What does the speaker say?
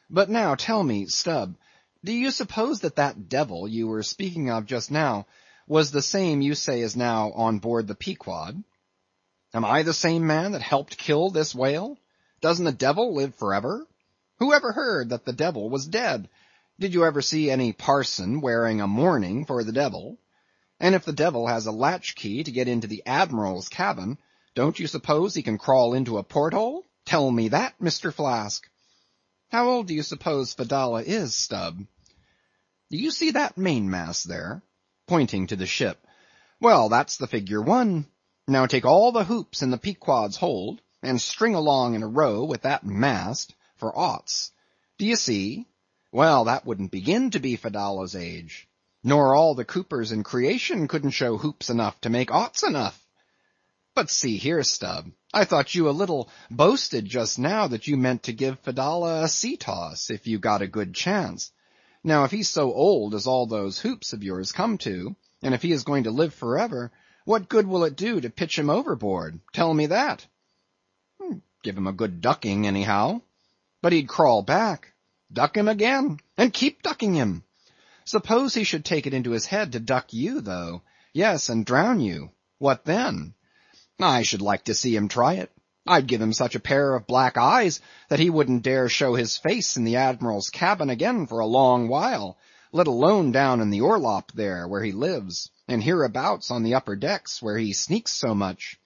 But now tell me, Stubb, do you suppose that devil you were speaking of just now was the same you say is now on board the Pequod? Am I the same man that helped kill this whale? Doesn't the devil live forever? Who ever heard that the devil was dead? Did you ever see any parson wearing a mourning for the devil? And if the devil has a latchkey to get into the admiral's cabin, don't you suppose he can crawl into a porthole? Tell me that, Mr. Flask. How old do you suppose Fedallah is, Stubb? Do you see that mainmast there? Pointing to the ship. Well, that's the figure 1. Now take all the hoops in the Pequod's hold, and string along in a row with that mast for oughts. Do you see? Well, that wouldn't begin to be Fedallah's age. Nor all the coopers in creation couldn't show hoops enough to make oughts enough. But see here, Stubb, I thought you a little boasted just now that you meant to give Fedallah a sea toss if you got a good chance. Now if he's so old as all those hoops of yours come to, and if he is going to live forever, what good will it do to pitch him overboard? Tell me that. Give him a good ducking anyhow. But he'd crawl back. Duck him again, and keep ducking him. Suppose he should take it into his head to duck you, though. Yes, and drown you. What then? I should like to see him try it. I'd give him such a pair of black eyes that he wouldn't dare show his face in the admiral's cabin again for a long while, let alone down in the orlop there, where he lives, and hereabouts on the upper decks, where he sneaks so much.